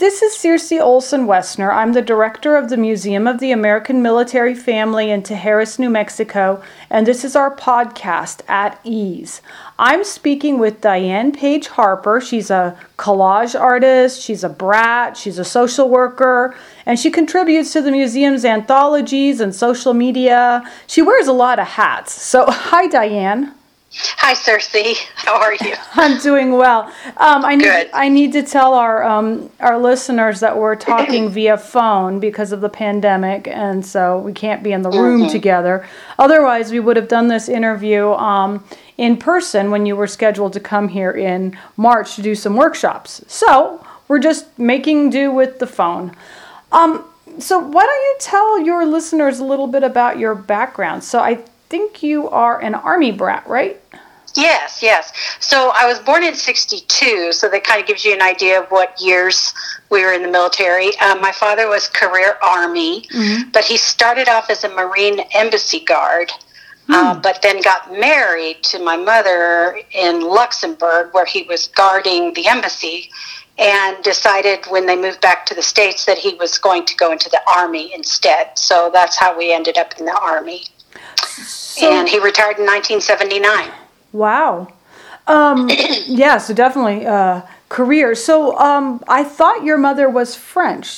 This is Circe Olson Wessner. I'm the director of the Museum of the American Military Family in Tijeras, New Mexico, and this is our podcast, At Ease. I'm speaking with Diane Page Harper. She's a collage artist, she's a brat, she's a social worker, and she contributes to the museum's anthologies and social media. She wears a lot of hats. So, hi, Diane. Hi, Circe. How are you? I'm doing well. Good. I need to tell our listeners that we're talking via phone because of the pandemic, and so we can't be in the room together. Otherwise, we would have done this interview in person when you were scheduled to come here in March to do some workshops. So we're just making do with the phone. So why don't you tell your listeners a little bit about your background? So I think you are an Army brat, right? Yes. So I was born in 1962, so that kind of gives you an idea of what years we were in the military. My father was career Army, but he started off as a Marine embassy guard, but then got married to my mother in Luxembourg, where he was guarding the embassy, and decided when they moved back to the States that he was going to go into the Army instead. So that's how we ended up in the Army. And he retired in 1979. Wow. Yeah, so definitely career. So I thought your mother was French.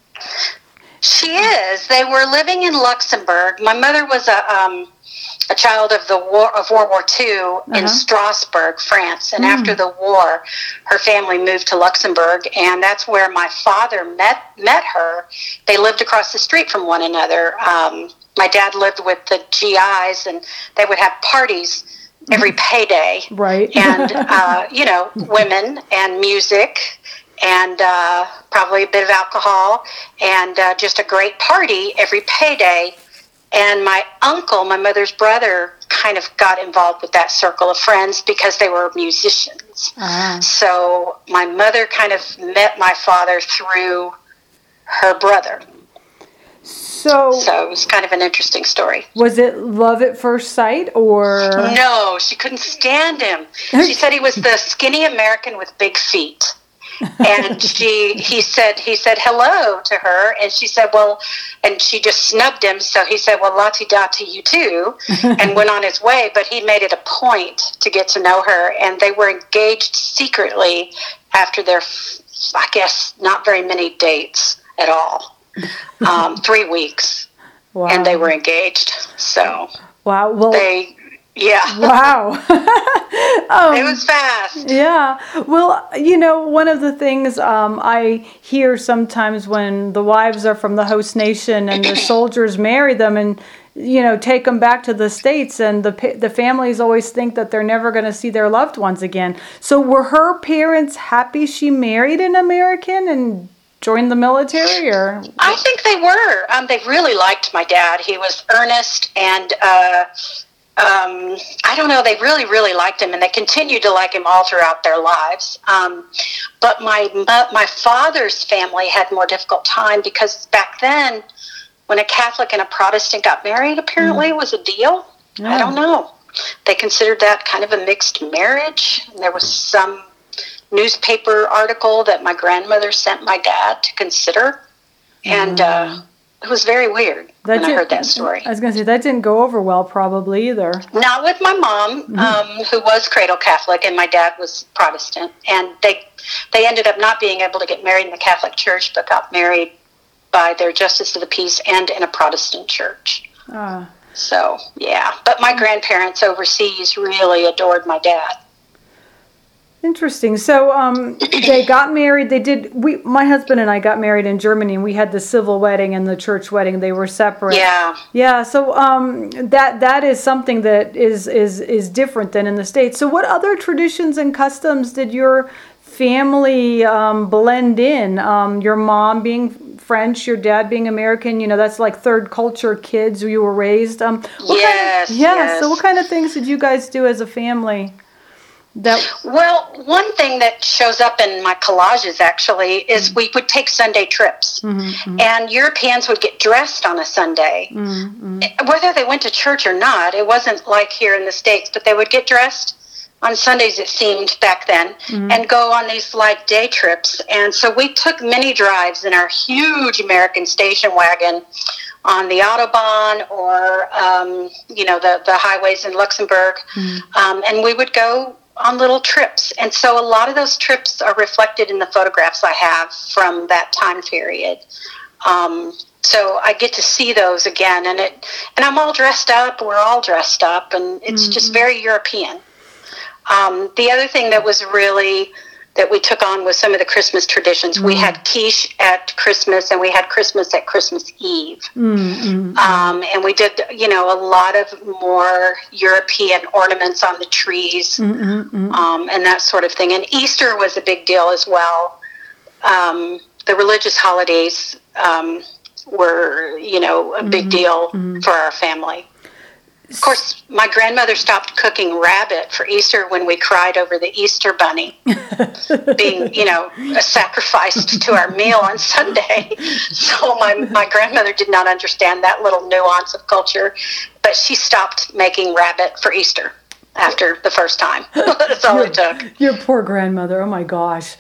She is. They were living in Luxembourg. My mother was a child of World War II in Strasbourg, France. And after the war, her family moved to Luxembourg, and that's where my father met her. They lived across the street from one another. My dad lived with the GIs, and they would have parties every payday. Right. And, women and music and probably a bit of alcohol and just a great party every payday. And my uncle, my mother's brother, kind of got involved with that circle of friends because they were musicians. So my mother kind of met my father through her brother. So it was kind of an interesting story. Was it love at first sight, or? No, she couldn't stand him. She said he was the skinny American with big feet. And he said hello to her, and she said, well, and she just snubbed him. So he said, well, la-ti-da to you too, and went on his way. But he made it a point to get to know her, and they were engaged secretly after their, I guess, not very many dates at all. 3 weeks. Wow. And they were engaged. So wow. Well, wow. It was fast. Yeah. Well, one of the things I hear sometimes when the wives are from the host nation and the soldiers marry them and take them back to the States, and the families always think that they're never going to see their loved ones again. So were her parents happy she married an American and joined the military, or? I think they were. They really liked my dad. He was earnest, and I don't know, they really, really liked him, and they continued to like him all throughout their lives. But my father's family had more difficult time because back then, when a Catholic and a Protestant got married, apparently it was a deal. I don't know. They considered that kind of a mixed marriage, and there was some newspaper article that my grandmother sent my dad to consider, and it was very weird when I heard that story. I was going to say, that didn't go over well probably either. Not with my mom, who was cradle Catholic, and my dad was Protestant, and they ended up not being able to get married in the Catholic Church, but got married by their Justice of the Peace and in a Protestant church. So, yeah. But my grandparents overseas really adored my dad. Interesting. So they got married. My husband and I got married in Germany, and we had the civil wedding and the church wedding. They were separate. Yeah. So that is something that is different than in the States. So what other traditions and customs did your family blend in? Your mom being French, your dad being American. That's like third culture kids you were raised. Yes. So what kind of things did you guys do as a family? Well, one thing that shows up in my collages, actually, is we would take Sunday trips. And Europeans would get dressed on a Sunday. Whether they went to church or not, it wasn't like here in the States, but they would get dressed on Sundays it seemed back then, and go on these like day trips. And so we took many drives in our huge American station wagon on the Autobahn or, the highways in Luxembourg. And we would go on little trips. And so a lot of those trips are reflected in the photographs I have from that time period. So I get to see those again, and I'm all dressed up. We're all dressed up, and it's just very European. The other thing that was really that we took on was some of the Christmas traditions. We had quiche at Christmas, and we had Christmas at Christmas Eve. And we did, a lot of more European ornaments on the trees, and that sort of thing. And Easter was a big deal as well. The religious holidays were, a big deal for our family. Of course, my grandmother stopped cooking rabbit for Easter when we cried over the Easter bunny being, sacrificed to our meal on Sunday. So my grandmother did not understand that little nuance of culture, but she stopped making rabbit for Easter after the first time. That's all it took. Your poor grandmother. Oh, my gosh.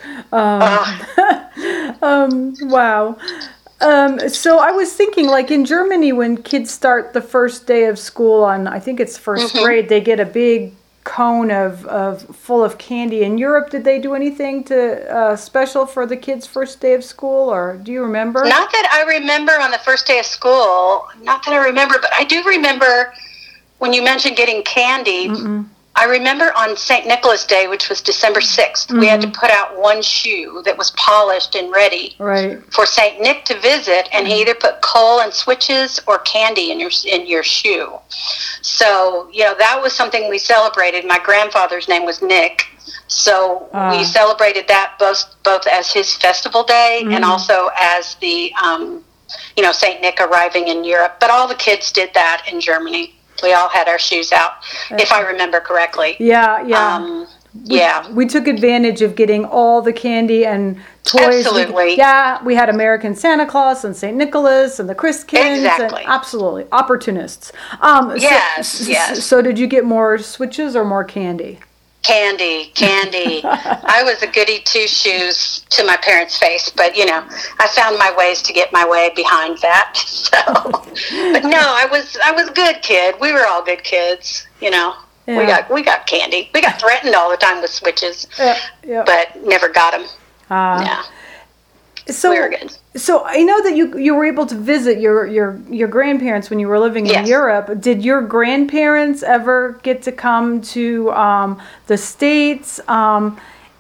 Wow. So I was thinking, like in Germany, when kids start the first day of school on, I think it's first grade, they get a big cone of full of candy. In Europe, did they do anything to special for the kids' first day of school, or do you remember? Not that I remember on the first day of school. Not that I remember, but I do remember when you mentioned getting candy. I remember on St. Nicholas Day, which was December 6th, we had to put out one shoe that was polished and ready for St. Nick to visit, and he either put coal and switches or candy in your shoe. So, that was something we celebrated. My grandfather's name was Nick, so we celebrated that both as his festival day and also as the, St. Nick arriving in Europe. But all the kids did that in Germany. We all had our shoes out, if I remember correctly. Yeah. We took advantage of getting all the candy and toys. Absolutely. We had American Santa Claus and St. Nicholas and the Christkins. Exactly. And absolutely. Opportunists. Yes. So did you get more switches or more candy? Candy. I was a goody two-shoes to my parents' face, but, I found my ways to get my way behind that. So, but no, I was a good kid. We were all good kids, We got candy. We got threatened all the time with switches, but never got them. So we were good. So I know that you were able to visit your grandparents when you were living in Europe. Did your grandparents ever get to come to the States? Or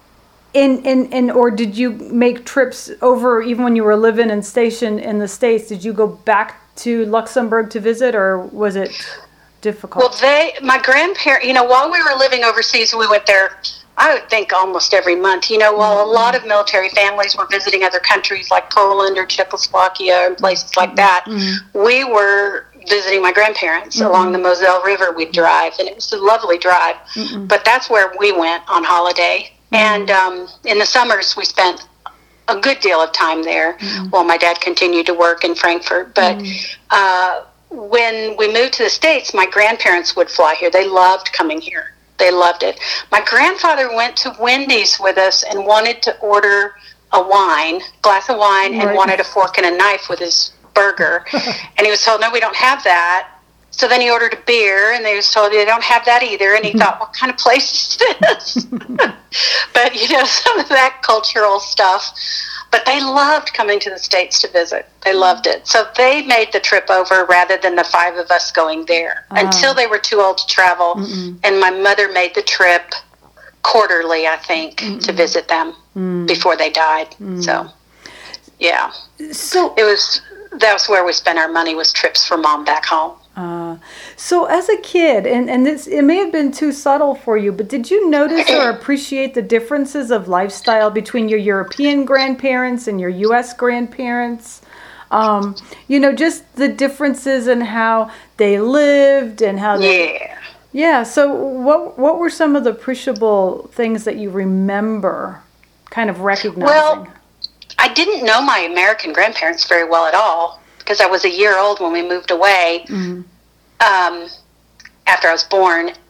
did you make trips over even when you were living and stationed in the States? Did you go back to Luxembourg to visit, or was it difficult? Well, my grandparents, while we were living overseas, we went there, I would think almost every month. While a lot of military families were visiting other countries like Poland or Czechoslovakia and places like that, we were visiting my grandparents along the Moselle River. We'd drive, and it was a lovely drive. But that's where we went on holiday. And in the summers, we spent a good deal of time there while my dad continued to work in Frankfurt. But when we moved to the States, my grandparents would fly here. They loved coming here. They loved it. My grandfather went to Wendy's with us and wanted to order a glass of wine, and wanted a fork and a knife with his burger. And he was told, no, we don't have that. So then he ordered a beer, and they was told they don't have that either. And he thought, what kind of place is this? But, some of that cultural stuff. But they loved coming to the States to visit. They loved it. So they made the trip over rather than the 5 of us going there until they were too old to travel. And my mother made the trip quarterly, I think, to visit them before they died. So, yeah. So that was where we spent our money, was trips for Mom back home. So as a kid, and it may have been too subtle for you, but did you notice or appreciate the differences of lifestyle between your European grandparents and your U.S. grandparents? Just the differences in how they lived and how they... Yeah, so what were some of the appreciable things that you remember kind of recognizing? Well, I didn't know my American grandparents very well at all, because I was a year old when we moved away after I was born.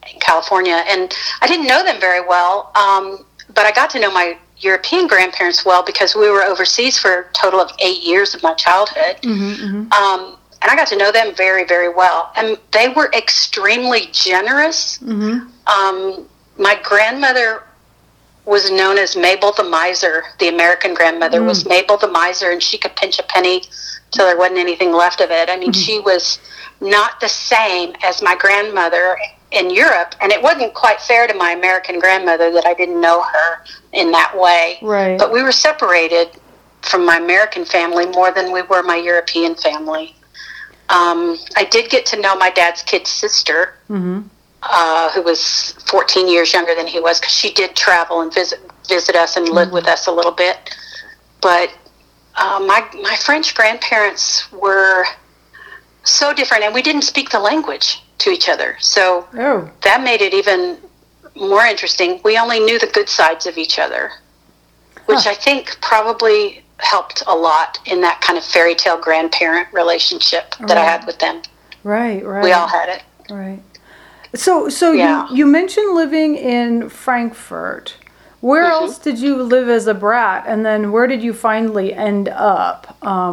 in California. And I didn't know them very well, but I got to know my European grandparents well because we were overseas for a total of 8 years of my childhood. And I got to know them very, very well. And they were extremely generous. My grandmother was known as Mabel the Miser. The American grandmother was Mabel the Miser, and she could pinch a penny till there wasn't anything left of it. I mean, she was not the same as my grandmother in Europe, and it wasn't quite fair to my American grandmother that I didn't know her in that way. Right. But we were separated from my American family more than we were my European family. I did get to know my dad's kid sister, who was 14 years younger than he was, because she did travel and visit us and live with us a little bit. But my French grandparents were so different, and we didn't speak the language to each other. So that made it even more interesting. We only knew the good sides of each other, which I think probably helped a lot in that kind of fairy tale grandparent relationship that I had with them. Right. We all had it. Right. So you mentioned living in Frankfurt. Where else did you live as a brat? And then where did you finally end up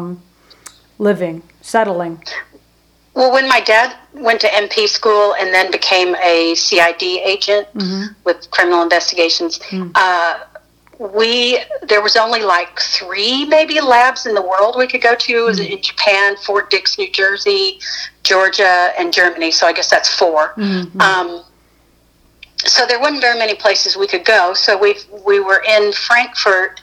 settling? Well, when my dad went to MP school and then became a CID agent with criminal investigations, there was only like 3 maybe labs in the world we could go to. It was in Japan, Fort Dix, New Jersey, Georgia, and Germany. So I guess that's 4. So there wasn't very many places we could go. So we were in Frankfurt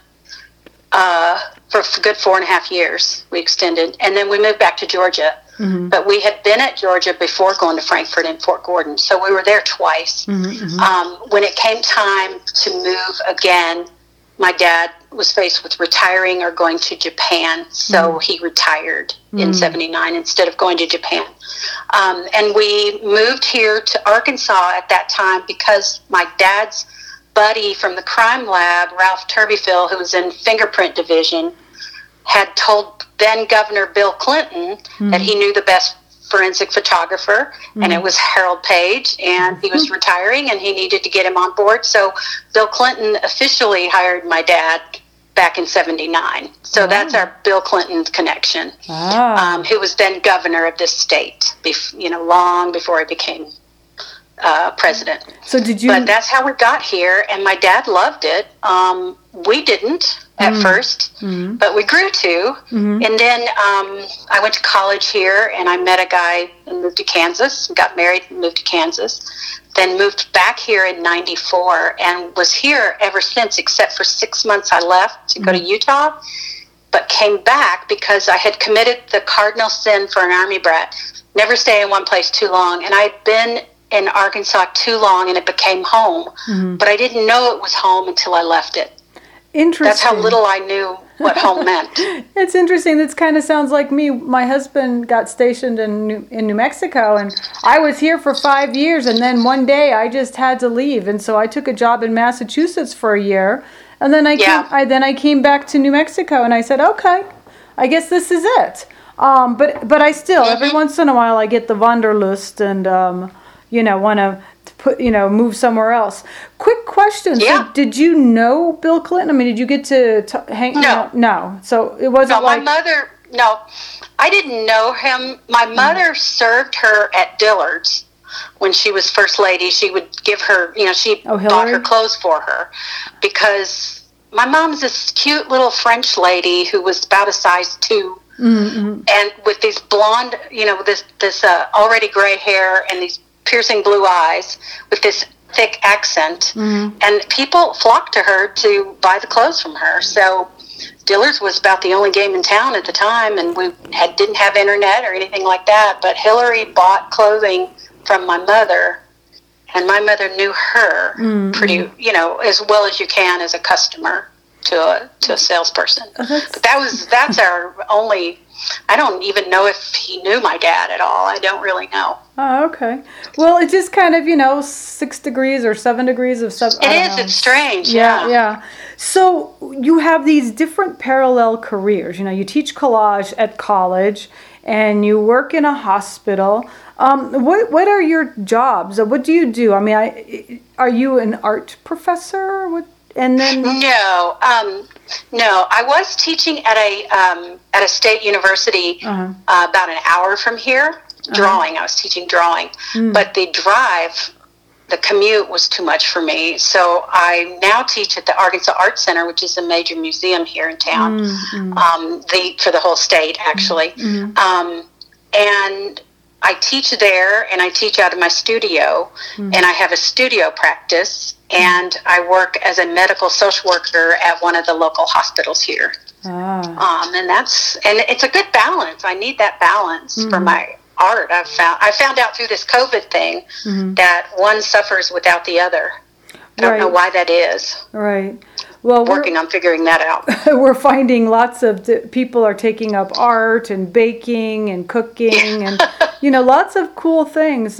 for a good 4.5 years. We extended, and then we moved back to Georgia. But we had been at Georgia before going to Frankfurt and Fort Gordon, so we were there twice. When it came time to move again, my dad was faced with retiring or going to Japan, so he retired in 79 instead of going to Japan. And we moved here to Arkansas at that time because my dad's buddy from the crime lab, Ralph Turbyfield, who was in fingerprint division, had told then Governor Bill Clinton that he knew the best forensic photographer, and it was Harold Page, and he was retiring, and he needed to get him on board. So Bill Clinton officially hired my dad back in 79. So that's our Bill Clinton connection, who was then governor of this state, long before he became president. So did you? But that's how we got here, and my dad loved it. We didn't at first, but we grew to. And then I went to college here, and I met a guy and moved to Kansas, got married and moved to Kansas, then moved back here in 94 and was here ever since, except for 6 months I left to go to Utah, but came back because I had committed the cardinal sin for an Army brat, never stay in one place too long. And I'd been in Arkansas too long, and it became home, but I didn't know it was home until I left it. Interesting. That's how little I knew what home meant. It's interesting. This kind of sounds like me. My husband got stationed in New Mexico, and I was here for 5 years, and then one day I just had to leave, and so I took a job in Massachusetts for a year, and then I came back to New Mexico, and I said, okay, I guess this is it. But I still every once in a while I get the Wanderlust and want to move somewhere else. Quick question. Yeah. So did you know Bill Clinton? I mean, did you get to hang? No. No. So it wasn't my mother, I didn't know him. My mother served her at Dillard's when she was first lady. She would give her, she bought her clothes for her because my mom's this cute little French lady who was about a size 2. And with these blonde, this already gray hair and these piercing blue eyes with this thick accent, and people flocked to her to buy the clothes from her. So Dillard's was about the only game in town at the time, and we didn't have internet or anything like that, but Hillary bought clothing from my mother, and my mother knew her pretty, as well as you can as a customer to a salesperson. But that's our only. I don't even know if he knew my dad at all. I don't really know. Oh, okay. Well, it just kind of, 6 degrees or 7 degrees of stuff. It is. It's strange. Yeah. So you have these different parallel careers. You know, you teach collage at college, and you work in a hospital. What are your jobs? What do you do? I mean, are you an art professor? And then no. I was teaching at a state university about an hour from here. Drawing. I was teaching drawing, but the commute was too much for me. So I now teach at the Arkansas Art Center, which is a major museum here in town, for the whole state, actually. And I teach there, and I teach out of my studio, and I have a studio practice, and I work as a medical social worker at one of the local hospitals here. And it's a good balance. I need that balance for my art. I found out through this COVID thing that one suffers without the other. I don't know why that is. Right. Well, working on figuring that out. We're finding lots of people are taking up art and baking and cooking and lots of cool things.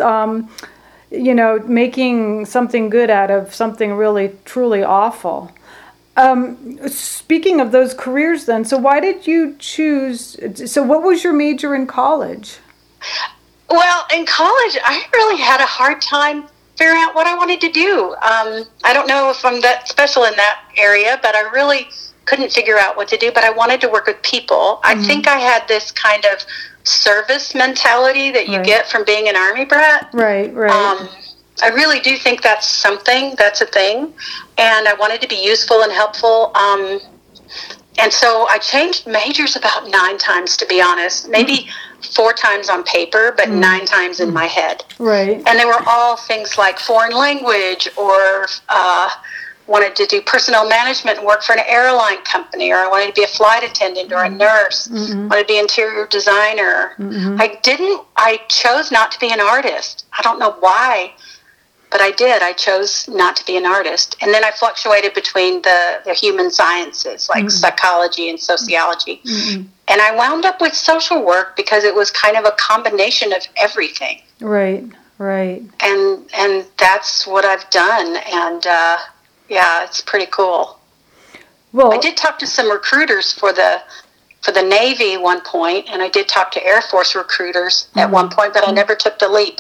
Making something good out of something really truly awful. Speaking of those careers, then, so why did you choose? So, what was your major in college? Well, in college, I really had a hard time figuring out what I wanted to do. I don't know if I'm that special in that area, but I really couldn't figure out what to do. But I wanted to work with people. I think I had this kind of service mentality that you get from being an Army brat. Right. I really do think that's a thing. And I wanted to be useful and helpful. And so I changed majors about 9 times, to be honest. Maybe 4 times on paper, but 9 times in my head. Right. And they were all things like foreign language, or wanted to do personnel management and work for an airline company, or I wanted to be a flight attendant or a nurse, wanted to be an interior designer. I chose not to be an artist. I don't know why, but I did. I chose not to be an artist. And then I fluctuated between the human sciences, like psychology and sociology. And I wound up with social work because it was kind of a combination of everything. Right. And that's what I've done. And it's pretty cool. Well, I did talk to some recruiters for the Navy at one point, and I did talk to Air Force recruiters at one point, but I never took the leap.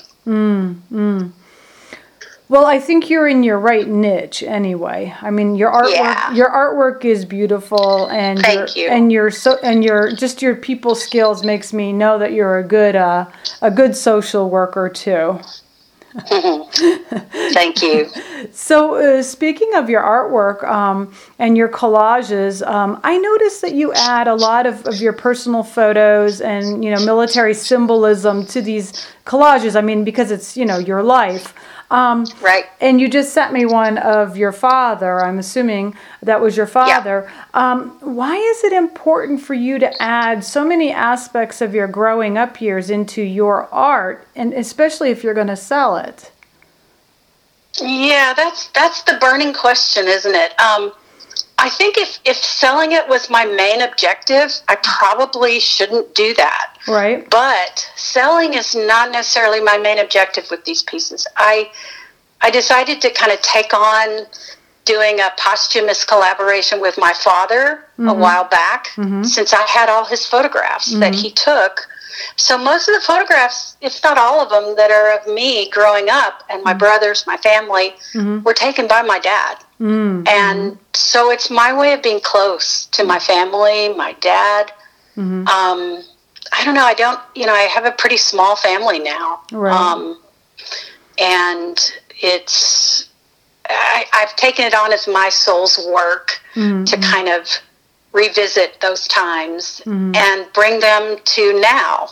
Well, I think you're in your right niche anyway. I mean, your artwork is beautiful, and Thank you. And your people skills makes me know that you're a good social worker too. Thank you. So, speaking of your artwork and your collages, I noticed that you add a lot of your personal photos and military symbolism to these collages. I mean, because it's your life. Right. And you just sent me one of your father. I'm assuming that was your father. Yeah. Why is it important for you to add so many aspects of your growing up years into your art, and especially if you're going to sell it? Yeah, that's the burning question, isn't it? I think if selling it was my main objective, I probably shouldn't do that. Right. But selling is not necessarily my main objective with these pieces. I decided to kind of take on doing a posthumous collaboration with my father a while back, since I had all his photographs that he took. So most of the photographs, if not all of them, that are of me growing up and my brothers, my family, were taken by my dad. And so it's my way of being close to my family, my dad. I don't know. I have a pretty small family now. Right. And I've taken it on as my soul's work to kind of revisit those times and bring them to now.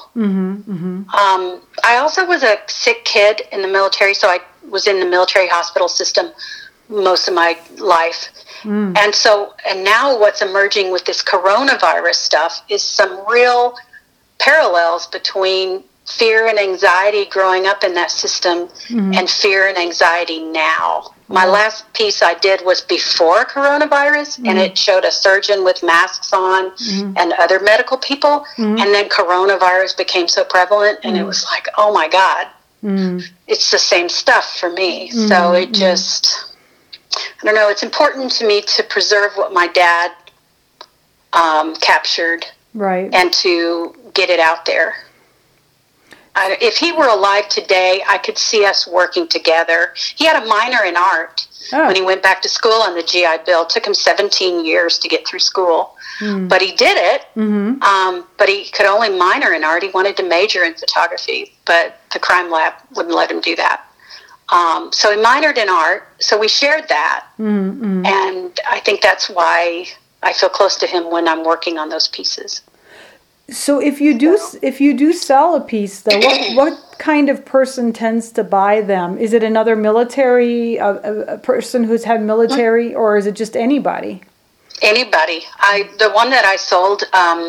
I also was a sick kid in the military, so I was in the military hospital system most of my life. And now what's emerging with this coronavirus stuff is some real parallels between fear and anxiety growing up in that system and fear and anxiety now. My last piece I did was before coronavirus, and it showed a surgeon with masks on and other medical people, and then coronavirus became so prevalent, and it was like, oh my God, it's the same stuff for me. So it just... I don't know, it's important to me to preserve what my dad captured. Right. And to get it out there. If he were alive today, I could see us working together. He had a minor in art when he went back to school on the GI Bill. It took him 17 years to get through school. But he did it. But he could only minor in art. He wanted to major in photography, but the crime lab wouldn't let him do that. So he minored in art. So we shared that. And I think that's why I feel close to him when I'm working on those pieces. So if you do sell a piece, though, what kind of person tends to buy them? Is it another military, a person who's had military, or is it just anybody? Anybody. The one that I sold,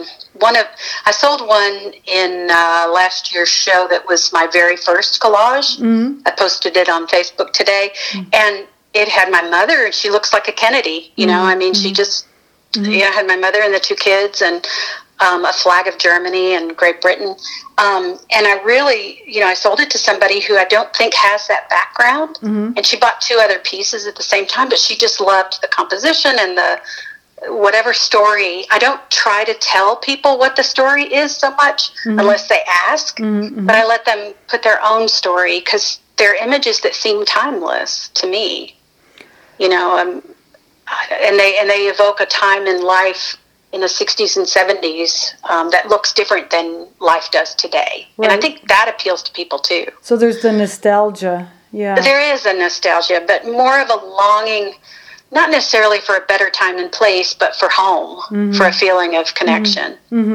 I sold one in last year's show that was my very first collage. I posted it on Facebook today, and it had my mother, and she looks like a Kennedy. You know, I mean, she just had my mother and the two kids, and a flag of Germany and Great Britain. And I really, I sold it to somebody who I don't think has that background. And she bought two other pieces at the same time, but she just loved the composition and the whatever story. I don't try to tell people what the story is so much unless they ask, but I let them put their own story because they're images that seem timeless to me, and they evoke a time in life in the 60s and 70s that looks different than life does today. Right. And I think that appeals to people too. So there's the nostalgia. Yeah. There is a nostalgia, but more of a longing, not necessarily for a better time and place, but for home, for a feeling of connection.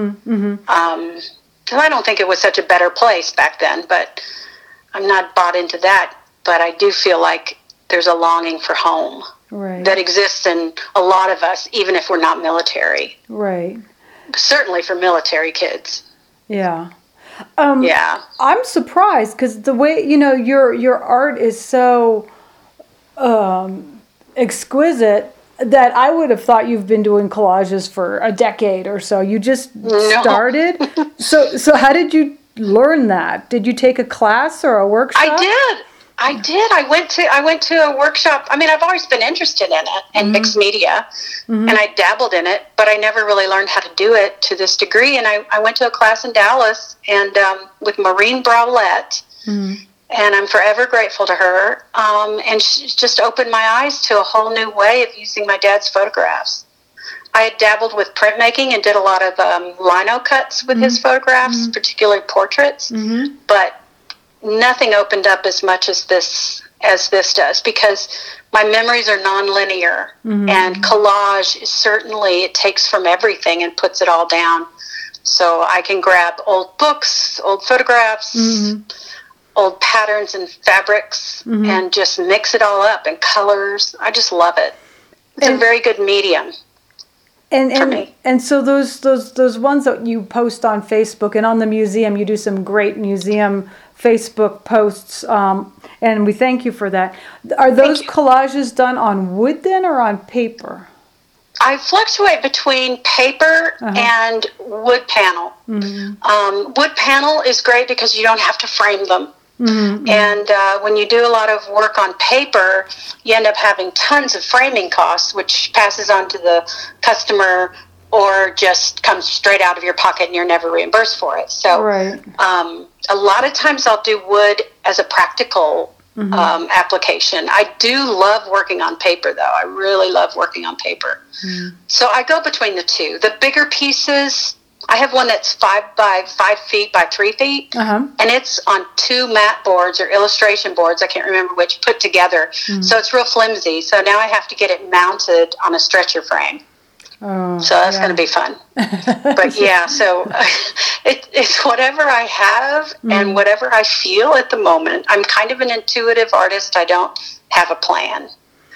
Because I don't think it was such a better place back then, but I'm not bought into that. But I do feel like there's a longing for home. Right. That exists in a lot of us, even if we're not military. Right. Certainly for military kids. Yeah. I'm surprised because the way your art is so exquisite that I would have thought you've been doing collages for a decade or so. You just started. So how did you learn that? Did you take a class or a workshop? I did. I went to a workshop. I mean, I've always been interested in it and mixed media, and I dabbled in it, but I never really learned how to do it to this degree. And I went to a class in Dallas and with Maureen Browlette, and I'm forever grateful to her. And she just opened my eyes to a whole new way of using my dad's photographs. I had dabbled with printmaking and did a lot of lino cuts with his photographs, particularly portraits, but nothing opened up as much as this does, because my memories are nonlinear, and collage is certainly, it takes from everything and puts it all down. So I can grab old books, old photographs, old patterns and fabrics, and just mix it all up in colors. I just love it. It's a very good medium. And so those ones that you post on Facebook and on the museum, you do some great museum Facebook posts, and we thank you for that. Are those collages done on wood then or on paper? I fluctuate between paper and wood panel. Wood panel is great because you don't have to frame them. And when you do a lot of work on paper, you end up having tons of framing costs, which passes on to the customer or just comes straight out of your pocket and you're never reimbursed for it. So a lot of times I'll do wood as a practical application. I do love working on paper, though. I really love working on paper. So I go between the two. The bigger pieces, I have one that's 5 by 5 feet by 3 feet, and it's on 2 mat boards or illustration boards, I can't remember which, put together. So it's real flimsy. So now I have to get it mounted on a stretcher frame. So that's going to be fun. But yeah, so it's whatever I have and whatever I feel at the moment. I'm kind of an intuitive artist. I don't have a plan.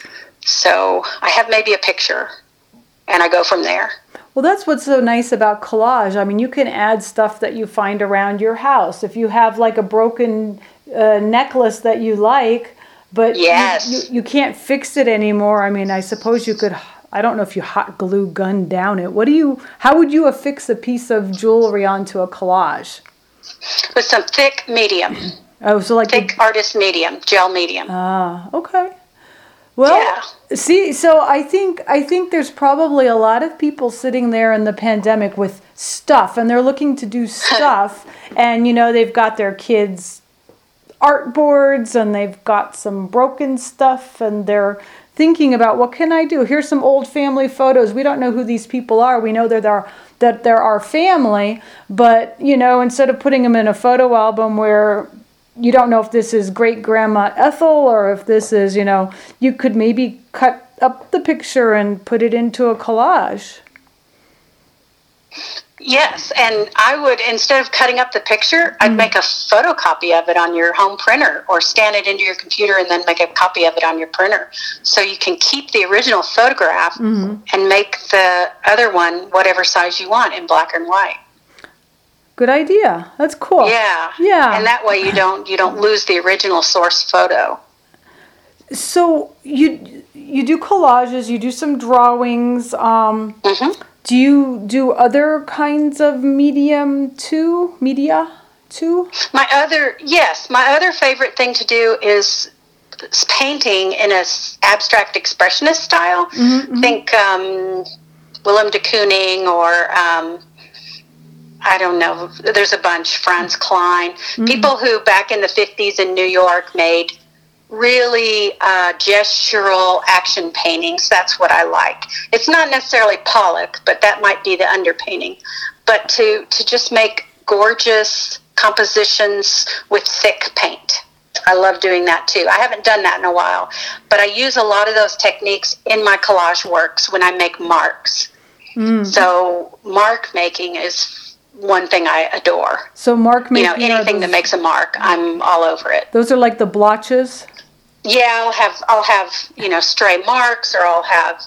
So I have maybe a picture and I go from there. Well, that's what's so nice about collage. I mean, you can add stuff that you find around your house. If you have like a broken necklace that you like, but you can't fix it anymore. I mean, I suppose you could... I don't know if you hot glue gun down it. How would you affix a piece of jewelry onto a collage? With some thick medium. Oh, so like thick artist medium, gel medium. Ah, okay. Well, see, so I think there's probably a lot of people sitting there in the pandemic with stuff, and they're looking to do stuff, and they've got their kids' art boards, and they've got some broken stuff, and they're thinking about, what can I do? Here's some old family photos. We don't know who these people are. We know that they're our family, but instead of putting them in a photo album where you don't know if this is great grandma Ethel or if this is, you could maybe cut up the picture and put it into a collage. Yes, and I would, instead of cutting up the picture, I'd make a photocopy of it on your home printer, or scan it into your computer and then make a copy of it on your printer. So you can keep the original photograph and make the other one whatever size you want in black and white. Good idea. That's cool. Yeah. Yeah. And that way you don't lose the original source photo. So you do collages, you do some drawings. Do you do other kinds of media too? My other favorite thing to do is painting in an abstract expressionist style. Think Willem de Kooning, or I don't know, there's a bunch, Franz Klein, people who back in the 50s in New York made really gestural action paintings. That's what I like. It's not necessarily Pollock, but that might be the underpainting. But to just make gorgeous compositions with thick paint. I love doing that too. I haven't done that in a while, but I use a lot of those techniques in my collage works when I make marks. So mark making is one thing I adore. So mark making, anything that makes a mark, I'm all over it. Those are like the blotches? Yeah, I'll have stray marks, or I'll have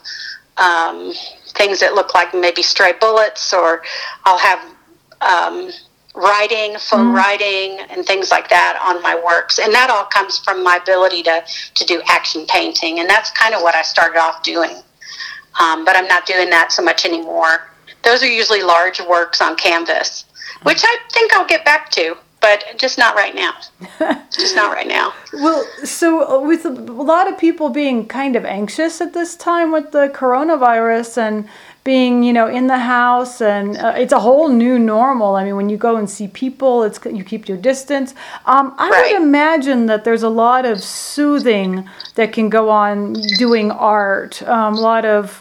things that look like maybe stray bullets, or I'll have writing, faux writing, and things like that on my works. And that all comes from my ability to do action painting, and that's kind of what I started off doing. But I'm not doing that so much anymore. Those are usually large works on canvas, which I think I'll get back to. But just not right now. Just not right now. Well, so with a lot of people being kind of anxious at this time with the coronavirus and being, in the house, and it's a whole new normal. I mean, when you go and see people, you keep your distance. I would imagine that there's a lot of soothing that can go on doing art. A lot of,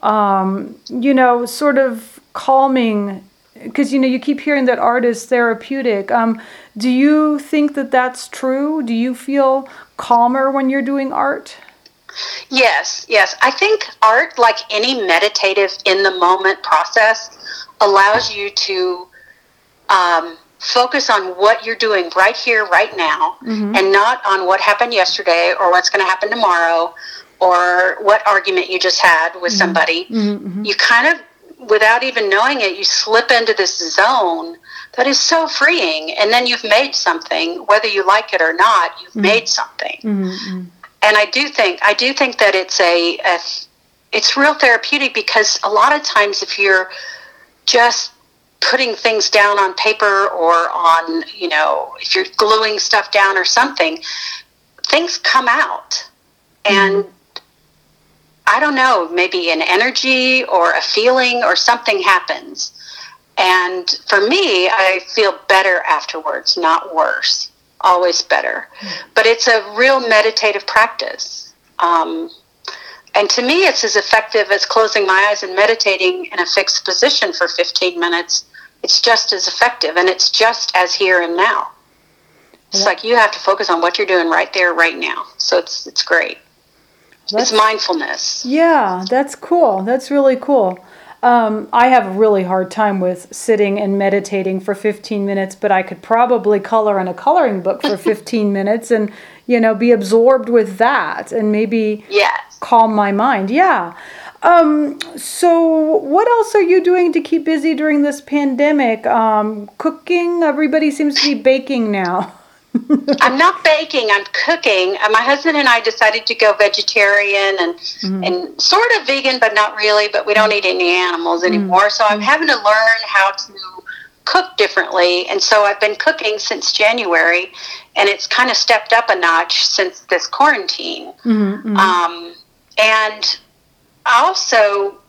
sort of calming. Because, you keep hearing that art is therapeutic. Do you think that that's true? Do you feel calmer when you're doing art? Yes. I think art, like any meditative in-the-moment process, allows you to focus on what you're doing right here, right now, and not on what happened yesterday or what's going to happen tomorrow or what argument you just had with somebody. You kind of, without even knowing it, you slip into this zone that is so freeing, and then you've made something, whether you like it or not. You've made something, and I do think that it's real therapeutic, because a lot of times if you're just putting things down on paper, or on if you're gluing stuff down or something, things come out, and I don't know, maybe an energy or a feeling or something happens. And for me, I feel better afterwards, not worse. Always better. But it's a real meditative practice. And to me, it's as effective as closing my eyes and meditating in a fixed position for 15 minutes. It's just as effective, and it's just as here and now. It's like you have to focus on what you're doing right there, right now. So it's great. It's mindfulness. Yeah, that's cool. That's really cool. I have a really hard time with sitting and meditating for 15 minutes, but I could probably color in a coloring book for 15 minutes and, be absorbed with that and maybe calm my mind. Yeah. So what else are you doing to keep busy during this pandemic? Cooking? Everybody seems to be baking now. I'm not baking, I'm cooking. My husband and I decided to go vegetarian and sort of vegan, but not really, but we don't eat any animals anymore. So I'm having to learn how to cook differently. And so I've been cooking since January, and it's kind of stepped up a notch since this quarantine. And also,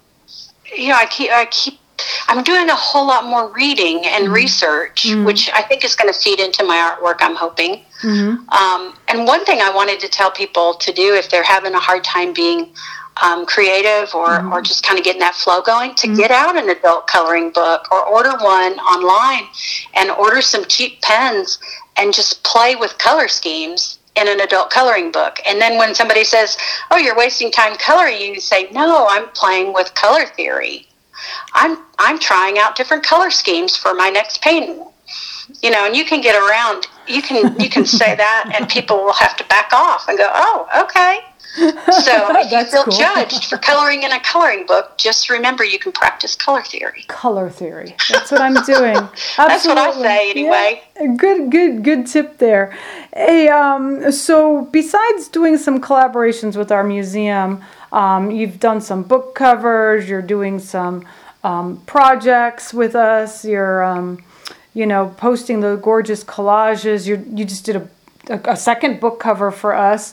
I'm doing a whole lot more reading and research, which I think is going to feed into my artwork, I'm hoping. And one thing I wanted to tell people to do if they're having a hard time being creative or just kind of getting that flow going, to get out an adult coloring book or order one online and order some cheap pens and just play with color schemes in an adult coloring book. And then when somebody says, oh, you're wasting time coloring, you say, no, I'm playing with color theory. I'm trying out different color schemes for my next painting. And you can get around, you can say that, and people will have to back off and go, oh, okay. So if you feel judged for coloring in a coloring book, just remember you can practice color theory. Color theory. That's what I'm doing. That's what I say anyway. Yeah. Good tip there. Hey, so besides doing some collaborations with our museum, you've done some book covers, you're doing some projects with us, you're posting the gorgeous collages, you just did a second book cover for us.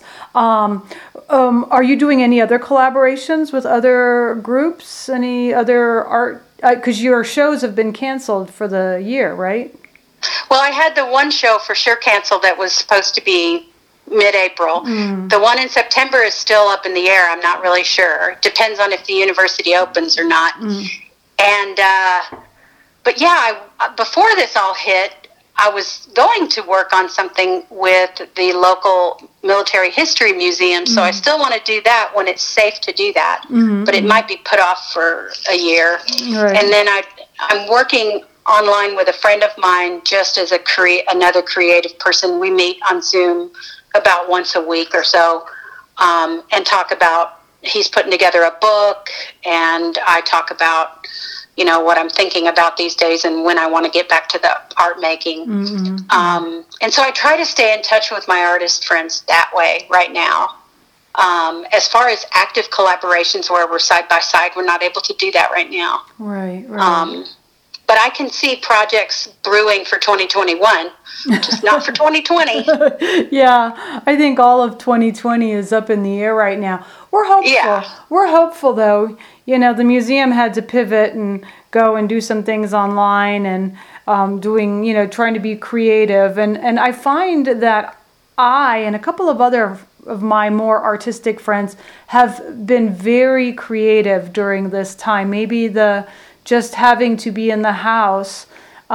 Are you doing any other collaborations with other groups? Any other art? Because your shows have been canceled for the year, right? Well, I had the one show for sure canceled that was supposed to be mid-April. The one in September is still up in the air. I'm not really sure. Depends on if the university opens or not. And but yeah, before this all hit, I was going to work on something with the local military history museum, so I still want to do that when it's safe to do that, but it might be put off for a year. Right. And then I'm working online with a friend of mine just as another creative person. We meet on Zoom about once a week or so and talk about, he's putting together a book, and I talk about what I'm thinking about these days and when I want to get back to the art making. And so I try to stay in touch with my artist friends that way right now. As far as active collaborations where we're side by side, we're not able to do that right now. Right. But I can see projects brewing for 2021, just not for 2020. Yeah, I think all of 2020 is up in the air right now. We're hopeful. Yeah. We're hopeful, though. The museum had to pivot and go and do some things online and trying to be creative. And I find that I and a couple of other of my more artistic friends have been very creative during this time. Maybe just having to be in the house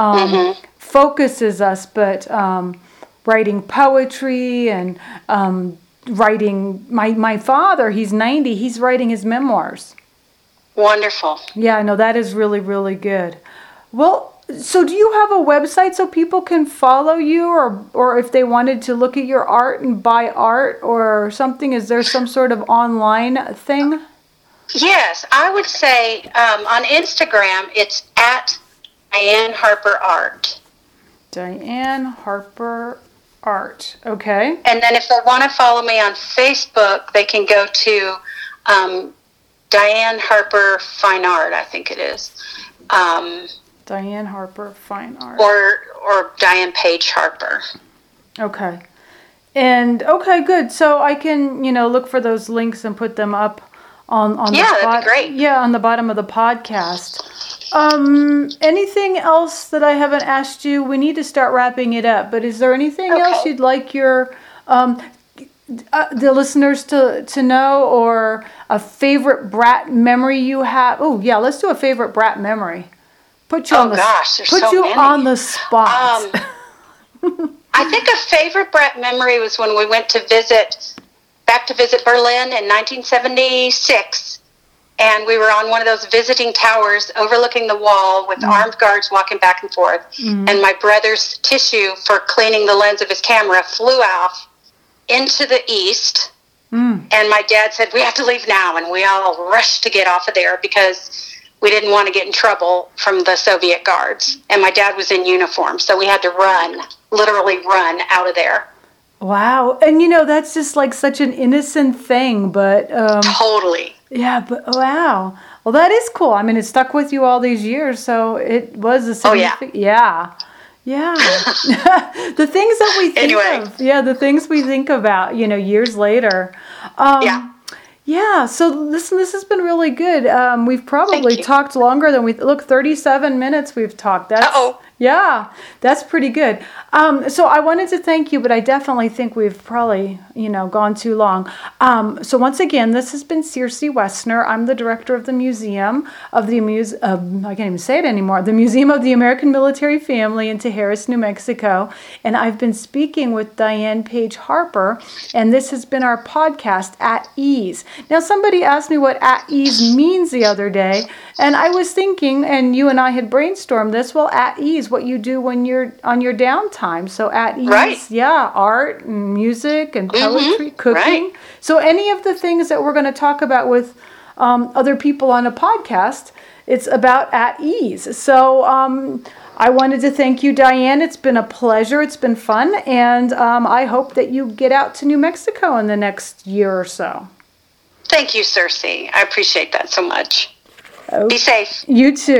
focuses us, but writing poetry and writing, my father, he's 90, he's writing his memoirs. Wonderful. Yeah, no, that is really, really good. Well, so do you have a website so people can follow you, or if they wanted to look at your art and buy art or something, is there some sort of online thing? Yes, I would say on Instagram, it's at Diane Harper Art. Diane Harper Art, okay. And then if they want to follow me on Facebook, they can go to Diane Harper Fine Art, I think it is. Diane Harper Fine Art. Or Diane Page Harper. Okay. And, okay, good. So I can, look for those links and put them up on that'd be great. Yeah, on the bottom of the podcast. Anything else that I haven't asked you? We need to start wrapping it up, but is there anything else you'd like your the listeners to know, or a favorite Brat memory you have? Oh yeah, let's do a favorite Brat memory. Put you on the spot. I think a favorite Brat memory was when we went to visit Berlin in 1976. And we were on one of those visiting towers overlooking the wall with armed guards walking back and forth. And my brother's tissue for cleaning the lens of his camera flew off into the east. And my dad said, we have to leave now. And we all rushed to get off of there because we didn't want to get in trouble from the Soviet guards. And my dad was in uniform, so we had to literally run out of there. Wow. And that's just like such an innocent thing, but... Totally. Yeah, but wow. Well, that is cool. I mean, it stuck with you all these years, so it was a significant... Yeah. The things that we think of. Yeah, the things we think about, years later. Yeah, so listen, this has been really good. We've probably talked longer than 37 minutes we've talked. Yeah, that's pretty good. So I wanted to thank you, but I definitely think we've probably, gone too long. So once again, this has been Circe Wessner. I'm the director of the Museum of the I can't even say it anymore. The Museum of the American Military Family in Tijeras, New Mexico. And I've been speaking with Diane Paige Harper, and this has been our podcast, At Ease. Now, somebody asked me what at ease means the other day, and I was thinking, and you and I had brainstormed this, well, at ease, what you do when you're on your downtime. So at ease, art and music and poetry, cooking. So any of the things that we're going to talk about with other people on a podcast, it's about at ease. So I wanted to thank you, Diane. It's been a pleasure. It's been fun. And I hope that you get out to New Mexico in the next year or so. Thank you, Circe. I appreciate that so much. Okay. Be safe. You too.